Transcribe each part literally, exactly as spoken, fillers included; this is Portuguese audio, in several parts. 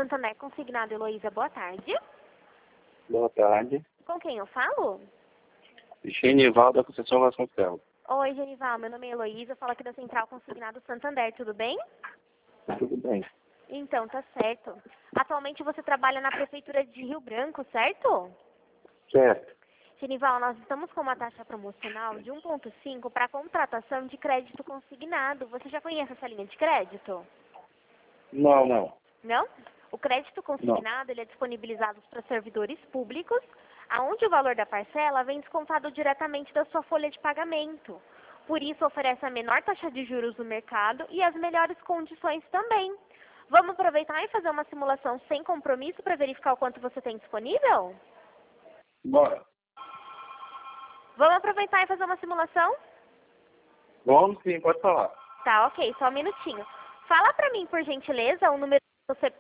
Santander Consignado, Heloísa, boa tarde. Boa tarde. Com quem eu falo? Genival da Conceição Vasconcelos. Oi, Genival, meu nome é Heloísa, eu falo aqui da Central Consignado Santander, tudo bem? Tudo bem. Então, tá certo. Atualmente você trabalha na Prefeitura de Rio Branco, certo? Certo. Genival, nós estamos com uma taxa promocional de um ponto cinco para contratação de crédito consignado. Você já conhece essa linha de crédito? Não, não. Não? O crédito consignado ele é disponibilizado para servidores públicos, aonde o valor da parcela vem descontado diretamente da sua folha de pagamento. Por isso, oferece a menor taxa de juros do mercado e as melhores condições também. Vamos aproveitar e fazer uma simulação sem compromisso para verificar o quanto você tem disponível? Bora. Vamos aproveitar e fazer uma simulação? Vamos sim, pode falar. Tá, ok, só um minutinho. Fala para mim, por gentileza, o número do seu...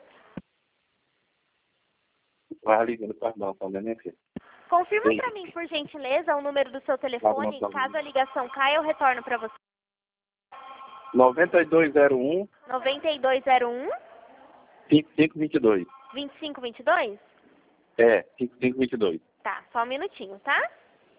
Vai ligando para não, também, né, filho? Confirma Sim. para mim, por gentileza, o número do seu telefone. Tá bom, tá bom. Caso a ligação caia, eu retorno para você. nove dois zero um, nove dois zero um, cinco cinco dois dois. vinte e cinco vinte e dois? É, cinco cinco dois dois. Tá, só um minutinho, tá?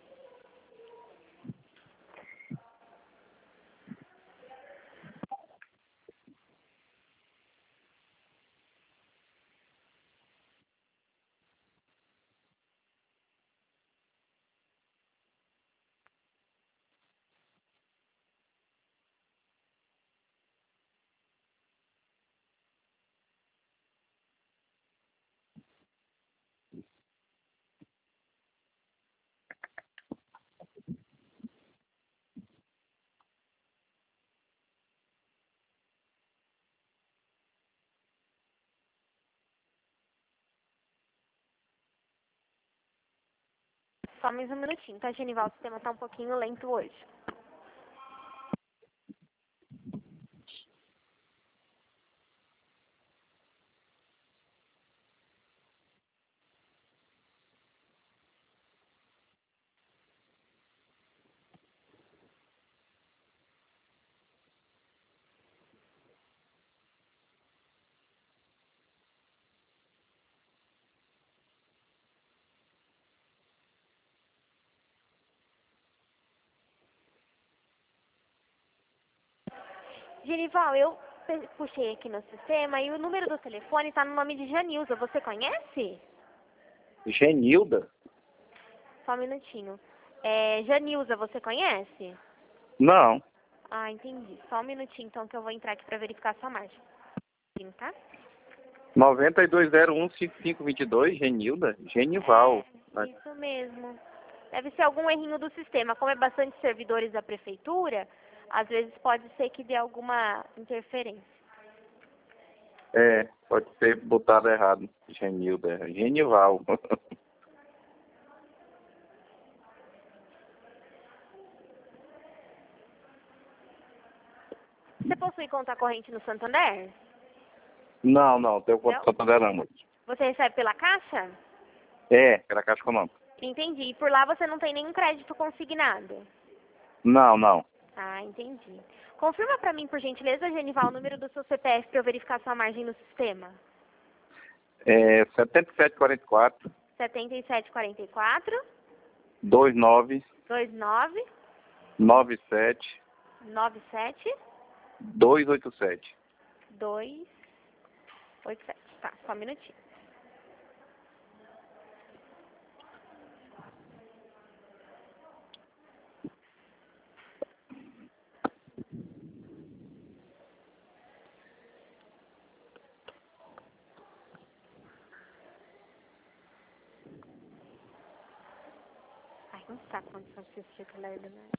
Só mais um minutinho, tá, Genival? O sistema tá um pouquinho lento hoje. Genival, eu pe- puxei aqui no sistema e o número do telefone tá no nome de Janilza. Você conhece? Genilda? Só um minutinho. É, Janilza, você conhece? Não. Ah, entendi. Só um minutinho, então, que eu vou entrar aqui pra verificar a sua margem. Sim, tá? nove dois zero um, cinco cinco dois dois, Genilda? Genival. É, isso mesmo. Deve ser algum errinho do sistema. Como é bastante servidores da prefeitura, às vezes pode ser que dê alguma interferência. É, pode ser botado errado. Genilda. Genival. Você possui conta corrente no Santander? Não, não, tem o Não? conto Santander não, moço. Você recebe pela Caixa? É, era Caixa Econômica. Entendi. E por lá você não tem nenhum crédito consignado? Não, não. Ah, entendi. Confirma pra mim, por gentileza, Genival, o número do seu C P F para eu verificar sua margem no sistema. É sete sete quatro quatro, setenta e sete quarenta e quatro, dois nove vinte e nove, nove sete noventa e sete, dois oito sete. duzentos e oitenta e sete. Tá, só um minutinho. Ai, não está com condição de assistir aquela lerdo, né?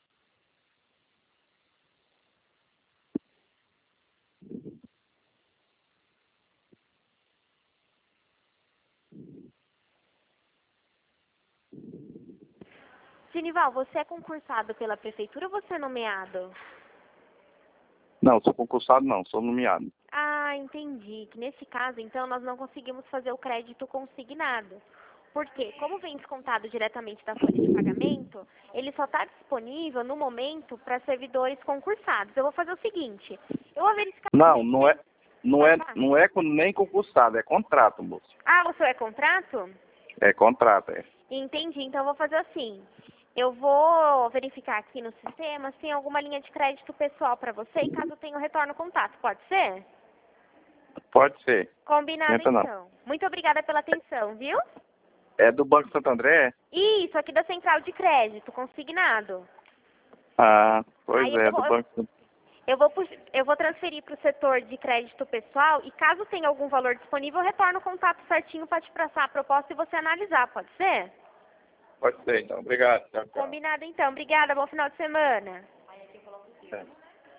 Genival, você é concursado pela prefeitura ou você é nomeado? Não, sou concursado não, sou nomeado. Ah, entendi. Que nesse caso, então, nós não conseguimos fazer o crédito consignado. Por quê? Como vem descontado diretamente da folha de pagamento, ele só está disponível no momento para servidores concursados. Eu vou fazer o seguinte, eu vou verificar... Não, não é, Não é, não é com, nem concursado, é contrato, moço. Ah, o seu é contrato? É contrato, é. Entendi, então eu vou fazer assim. Eu vou verificar aqui no sistema se tem alguma linha de crédito pessoal para você e caso tenha, eu retorno o contato. Pode ser? Pode ser. Combinado, Tenta não. então. Muito obrigada pela atenção, viu? É do Banco Santo André? Isso, aqui da Central de Crédito, consignado. Ah, pois Aí é, eu do vou, Banco Santo André. eu vou, pux- eu vou transferir para o setor de crédito pessoal e caso tenha algum valor disponível, eu retorno o contato certinho para te passar a proposta e você analisar, pode ser? Pode ser, então. Obrigado. Tchau, tchau. Combinado, então. Obrigada, bom final de semana. É.